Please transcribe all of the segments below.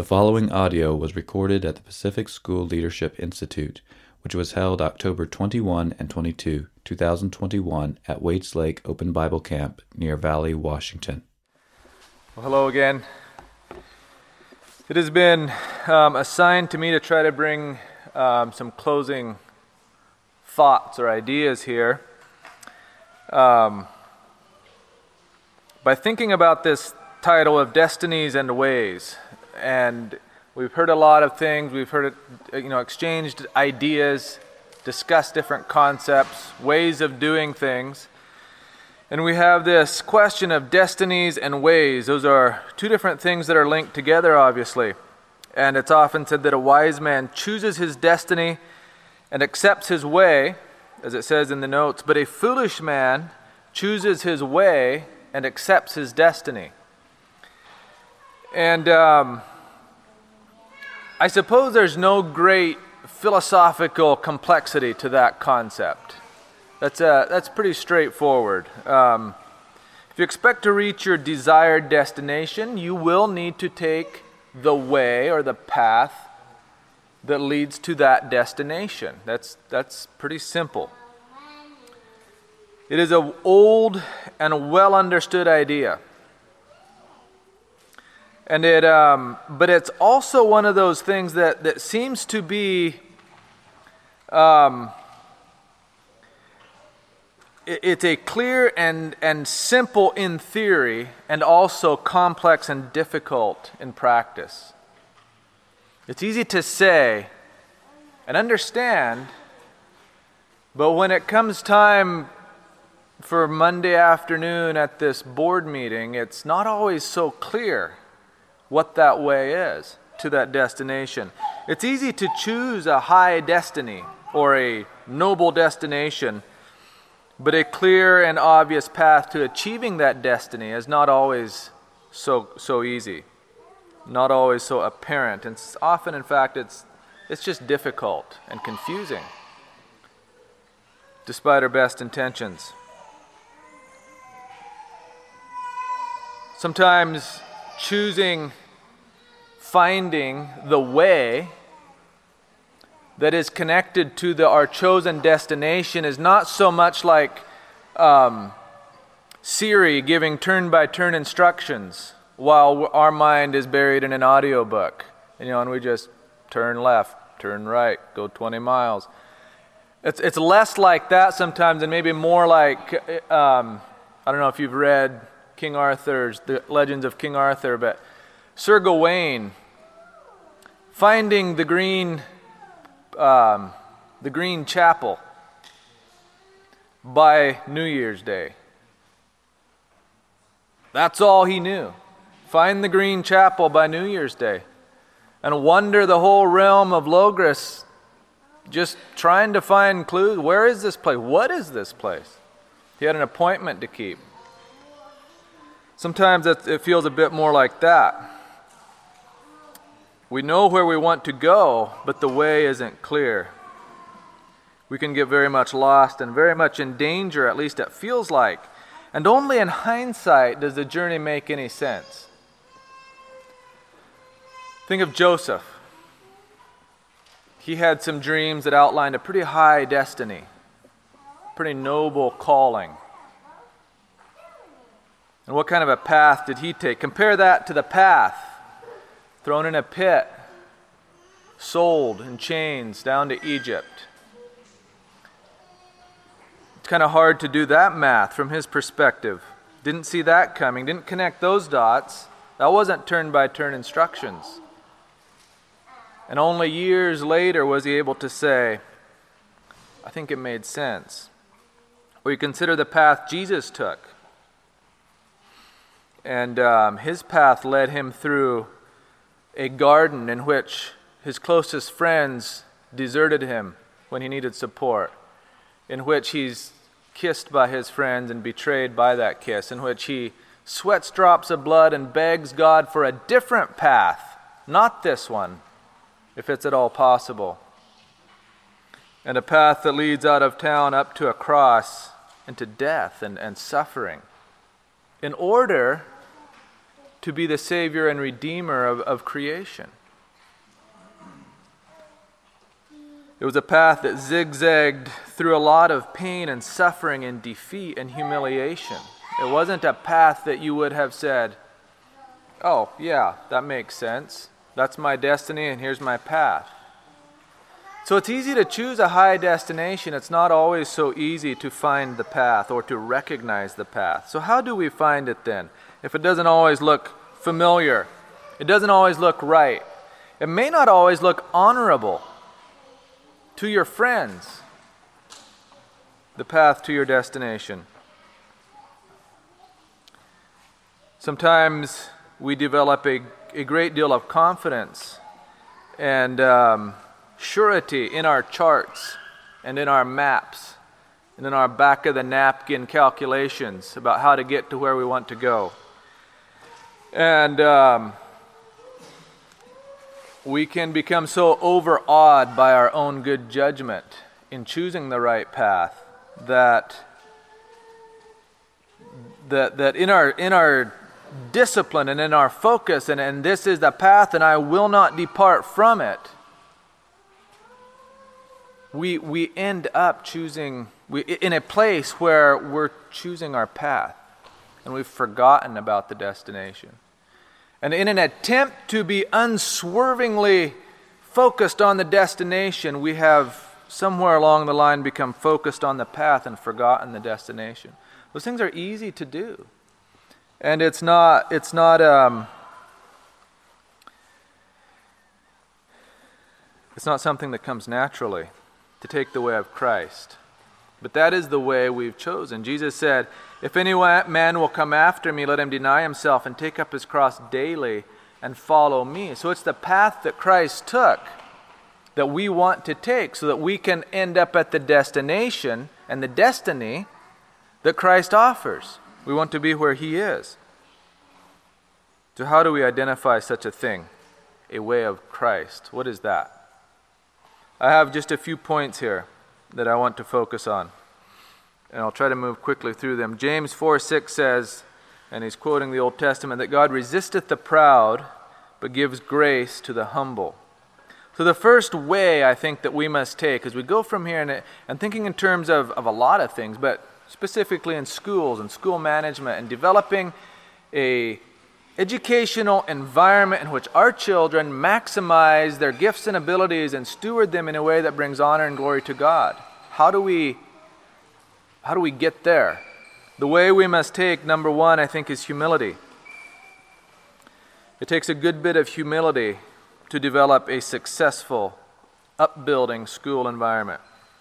The following audio was recorded at the Pacific School Leadership Institute, which was held October 21 and 22, 2021 at Waits Lake Open Bible Camp near Valley, Washington. Well, hello again. It has been assigned to me to try to bring some closing thoughts or ideas here. By thinking about this title of Destinies and Ways, and we've heard a lot of things, we've heard it, exchanged ideas, discussed different concepts, ways of doing things. And we have this question of destinies and ways. Those are two different things that are linked together, obviously. And it's often said that a wise man chooses his destiny and accepts his way, as it says in the notes, but a foolish man chooses his way and accepts his destiny. And I suppose there's no great philosophical complexity to that concept. That's pretty straightforward. If you expect to reach your desired destination, you will need to take the way or the path that leads to that destination. That's pretty simple. It is an old and well understood idea. And but it's also one of those things that seems to be it's a clear and simple in theory, and also complex and difficult in practice. It's easy to say and understand, but when it comes time for Monday afternoon at this board meeting, it's not always so clear what that way is to that destination. It's easy to choose a high destiny or a noble destination, but a clear and obvious path to achieving that destiny is not always so easy, not always so apparent. And often, in fact, it's just difficult and confusing, despite our best intentions. Sometimes finding the way that is connected to our chosen destination is not so much like Siri giving turn-by-turn instructions while our mind is buried in an audiobook. And we just turn left, turn right, go 20 miles. It's less like that sometimes and maybe more like, I don't know if you've read King Arthur's, the Legends of King Arthur, but Sir Gawain finding the green chapel by New Year's Day. That's all he knew. Find the green chapel by New Year's Day. And wander the whole realm of Logres just trying to find clues. Where is this place? What is this place? He had an appointment to keep. Sometimes it feels a bit more like that. We know where we want to go, but the way isn't clear. We can get very much lost and very much in danger, at least it feels like. And only in hindsight does the journey make any sense. Think of Joseph. He had some dreams that outlined a pretty high destiny, pretty noble calling. And what kind of a path did he take? Compare that to the path. Thrown in a pit, sold in chains down to Egypt. It's kind of hard to do that math from his perspective. Didn't see that coming, didn't connect those dots. That wasn't turn-by-turn instructions. And only years later was he able to say, I think it made sense. Or you consider the path Jesus took. And his path led him through a garden in which his closest friends deserted him when he needed support, in which he's kissed by his friends and betrayed by that kiss, in which he sweats drops of blood and begs God for a different path, not this one, if it's at all possible, and a path that leads out of town up to a cross and to death and suffering, in order to be the Savior and Redeemer of creation. It was a path that zigzagged through a lot of pain and suffering and defeat and humiliation. It wasn't a path that you would have said, oh, yeah, that makes sense. That's my destiny and here's my path. So it's easy to choose a high destination. It's not always so easy to find the path or to recognize the path. So how do we find it then? If it doesn't always look familiar, it doesn't always look right, it may not always look honorable to your friends, the path to your destination. Sometimes we develop a great deal of confidence and surety in our charts and in our maps and in our back of the napkin calculations about how to get to where we want to go. And we can become so overawed by our own good judgment in choosing the right path that in our discipline and in our focus and this is the path and I will not depart from it, we end up choosing in a place where we're choosing our path and we've forgotten about the destination. And in an attempt to be unswervingly focused on the destination, we have somewhere along the line become focused on the path and forgotten the destination. Those things are easy to do. And it's not something that comes naturally to take the way of Christ. But that is the way we've chosen. Jesus said, if any man will come after me, let him deny himself and take up his cross daily and follow me. So it's the path that Christ took that we want to take so that we can end up at the destination and the destiny that Christ offers. We want to be where he is. So how do we identify such a thing? A way of Christ. What is that? I have just a few points here that I want to focus on. And I'll try to move quickly through them. James 4:6 says, and he's quoting the Old Testament, that God resisteth the proud, but gives grace to the humble. So the first way I think that we must take as we go from here and thinking in terms of a lot of things, but specifically in schools and school management and developing a educational environment in which our children maximize their gifts and abilities and steward them in a way that brings honor and glory to God. How do we get there? The way we must take, number one, I think, is humility. It takes a good bit of humility to develop a successful, upbuilding school environment.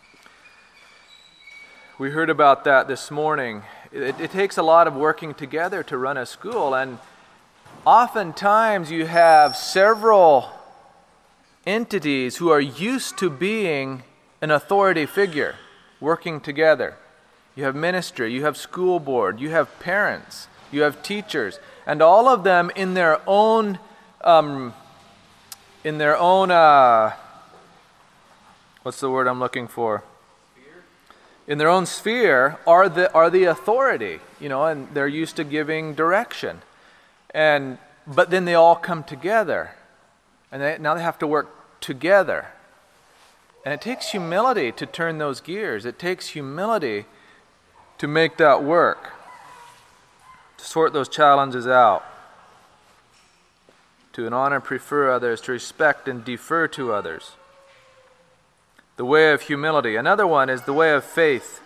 We heard about that this morning. It takes a lot of working together to run a school, and oftentimes you have several entities who are used to being an authority figure working together. You have ministry, you have school board, you have parents, you have teachers, and all of them in their own what's the word I'm looking for? In their own sphere are the authority, and they're used to giving direction. But then they all come together, and now they have to work together. And it takes humility to turn those gears. It takes humility to make that work, to sort those challenges out, to honor and prefer others, to respect and defer to others. The way of humility. Another one is the way of faith.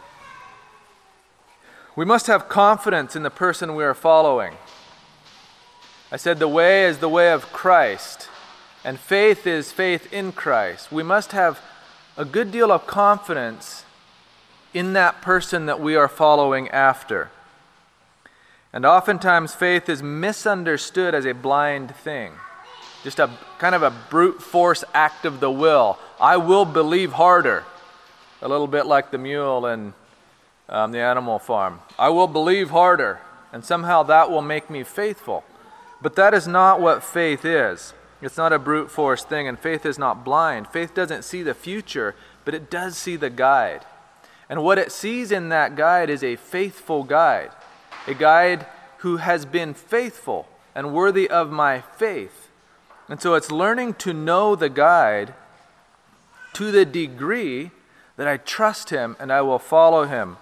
We must have confidence in the person we are following. I said the way is the way of Christ, and faith is faith in Christ. We must have a good deal of confidence in that person that we are following after. And oftentimes faith is misunderstood as a blind thing. Just a kind of a brute force act of the will. I will believe harder. A little bit like the mule in the Animal Farm. I will believe harder, and somehow that will make me faithful. But that is not what faith is. It's not a brute force thing, and faith is not blind. Faith doesn't see the future, but it does see the guide. And what it sees in that guide is a faithful guide. A guide who has been faithful and worthy of my faith. And so it's learning to know the guide to the degree that I trust him and I will follow him.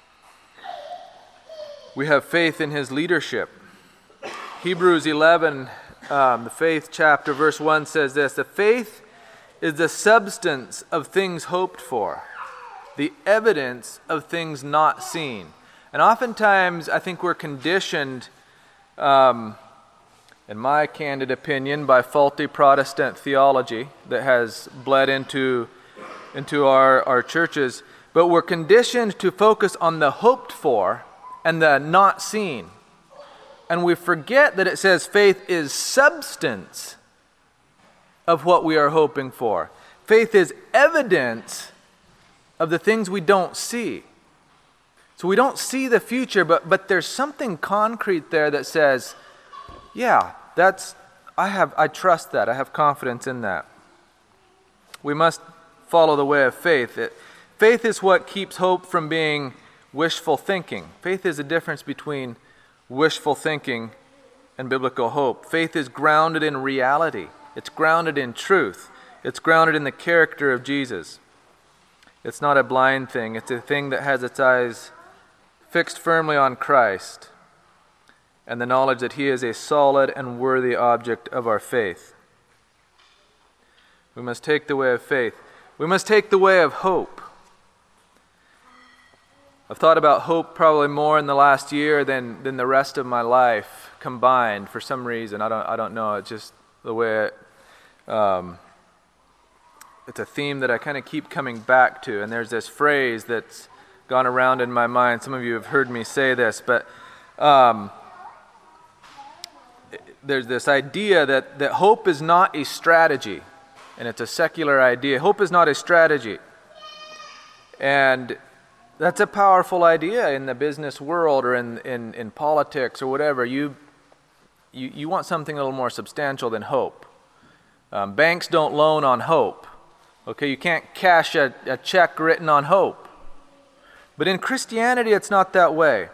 We have faith in his leadership. Hebrews 11, the faith chapter, verse 1 says this: the faith is the substance of things hoped for, the evidence of things not seen. And oftentimes I think we're conditioned, in my candid opinion, by faulty Protestant theology that has bled into our churches, but we're conditioned to focus on the hoped for and the not seen. And we forget that it says faith is substance of what we are hoping for. Faith is evidence of the things we don't see. So we don't see the future, but there's something concrete there that says, yeah, I trust that. I have confidence in that. We must follow the way of faith. Faith is what keeps hope from being wishful thinking. Faith is the difference between wishful thinking and biblical hope. Faith is grounded in reality. It's grounded in truth. It's grounded in the character of Jesus. It's not a blind thing. It's a thing that has its eyes fixed firmly on Christ and the knowledge that he is a solid and worthy object of our faith. We must take the way of faith. We must take the way of hope. I've thought about hope probably more in the last year than the rest of my life combined for some reason. I don't know. It's just the way it's a theme that I kind of keep coming back to. And there's this phrase that's gone around in my mind. Some of you have heard me say this, but there's this idea that hope is not a strategy. And it's a secular idea. Hope is not a strategy. And that's a powerful idea in the business world or in politics or whatever. You want something a little more substantial than hope. Banks don't loan on hope. Okay, you can't cash a check written on hope. But in Christianity, it's not that way.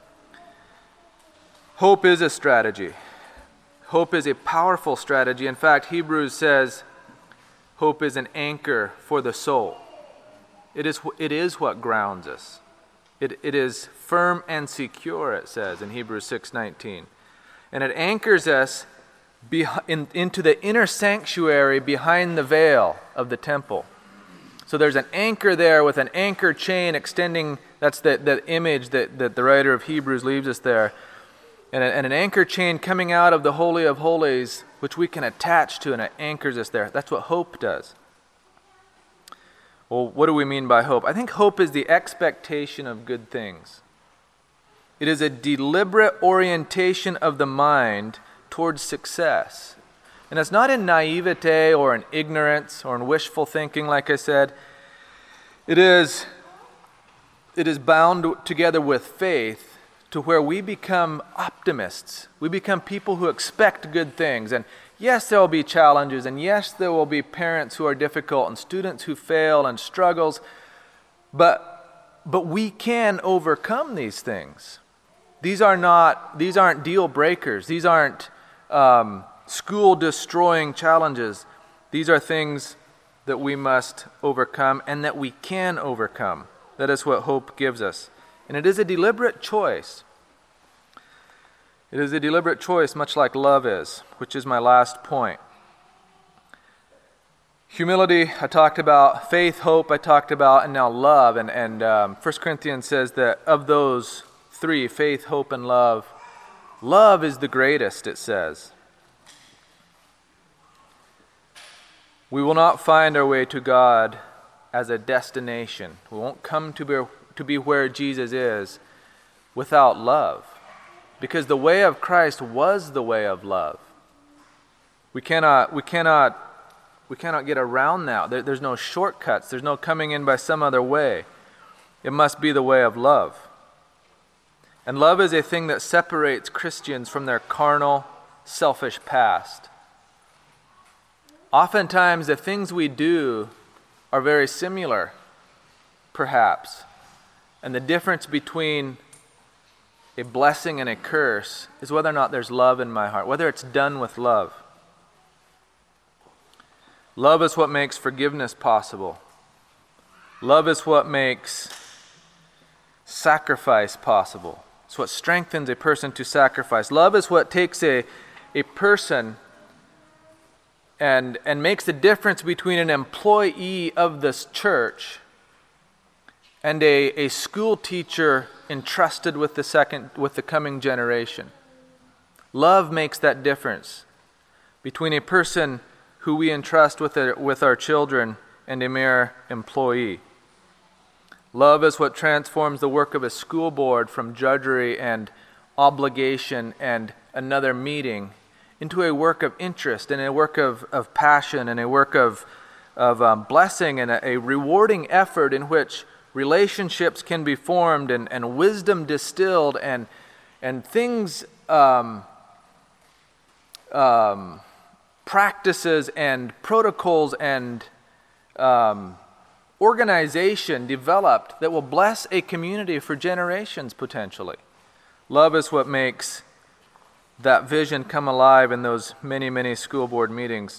Hope is a strategy. Hope is a powerful strategy. In fact, Hebrews says hope is an anchor for the soul. It is what grounds us. It is firm and secure, it says in Hebrews 6:19. And it anchors us into the inner sanctuary behind the veil of the temple. So there's an anchor there with an anchor chain extending. That's the image that the writer of Hebrews leaves us there. And an anchor chain coming out of the Holy of Holies, which we can attach to, and it anchors us there. That's what hope does. Well, what do we mean by hope? I think hope is the expectation of good things. It is a deliberate orientation of the mind towards success. And it's not in naivete or in ignorance or in wishful thinking, like I said. It is bound together with faith to where we become optimists. We become people who expect good things. And yes, there will be challenges, and yes, there will be parents who are difficult and students who fail and struggles, but we can overcome these things. These aren't deal breakers. These aren't school-destroying challenges. These are things that we must overcome and that we can overcome. That is what hope gives us. And it is a deliberate choice. It is a deliberate choice, much like love is, which is my last point. Humility, I talked about. Faith, hope, I talked about. And now love. And 1 Corinthians says that of those three, faith, hope, and love, love is the greatest, it says. We will not find our way to God as a destination. We won't come to be where Jesus is without love. Because the way of Christ was the way of love. We cannot get around that. There's no shortcuts. There's no coming in by some other way. It must be the way of love. And love is a thing that separates Christians from their carnal, selfish past. Oftentimes, the things we do are very similar, perhaps. And the difference between a blessing and a curse is whether or not there's love in my heart, whether it's done with love. Love is what makes forgiveness possible. Love is what makes sacrifice possible. It's what strengthens a person to sacrifice. Love is what takes a person and makes the difference between an employee of this church and a school teacher entrusted with the coming generation. Love makes that difference between a person who we entrust with our children and a mere employee. Love is what transforms the work of a school board from drudgery and obligation and another meeting into a work of interest and a work of passion and a work of blessing and a rewarding effort in which relationships can be formed and wisdom distilled and things, practices and protocols and organization developed that will bless a community for generations potentially. Love is what makes that vision come alive in those many, many school board meetings.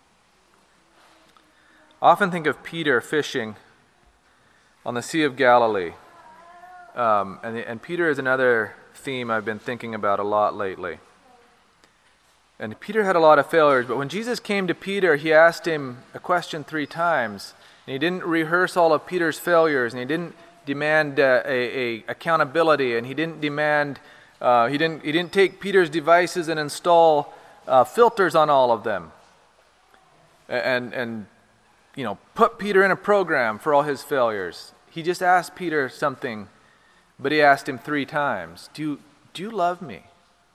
I often think of Peter fishing on the Sea of Galilee. And Peter is another theme I've been thinking about a lot lately. And Peter had a lot of failures, but when Jesus came to Peter, he asked him a question 3 times. And he didn't rehearse all of Peter's failures, and he didn't demand a accountability, and he didn't demand he didn't take Peter's devices and install filters on all of them, and put Peter in a program for all his failures. He just asked Peter something, but he asked him 3 times. Do you love me?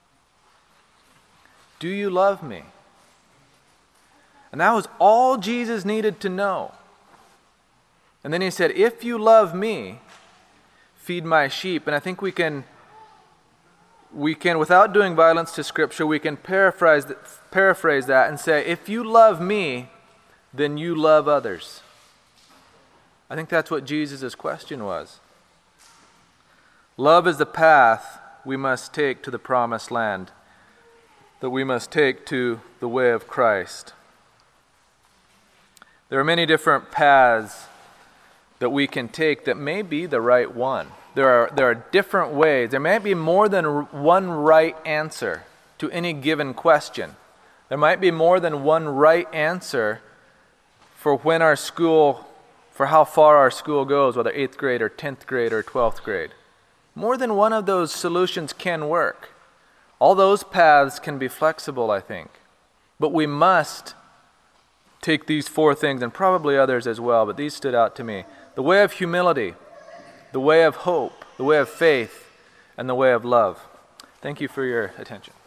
Do you love me? And that was all Jesus needed to know. And then he said, if you love me, feed my sheep. And I think we can, without doing violence to Scripture, we can paraphrase that and say, if you love me, then you love others. I think that's what Jesus' question was. Love is the path we must take to the promised land, that we must take to the way of Christ. There are many different paths that we can take that may be the right one. There are different ways. There may be more than one right answer to any given question. There might be more than one right answer for how far our school goes, whether 8th grade or 10th grade or 12th grade. More than one of those solutions can work. All those paths can be flexible, I think. But we must take these 4 things, and probably others as well, but these stood out to me. The way of humility, the way of hope, the way of faith, and the way of love. Thank you for your attention.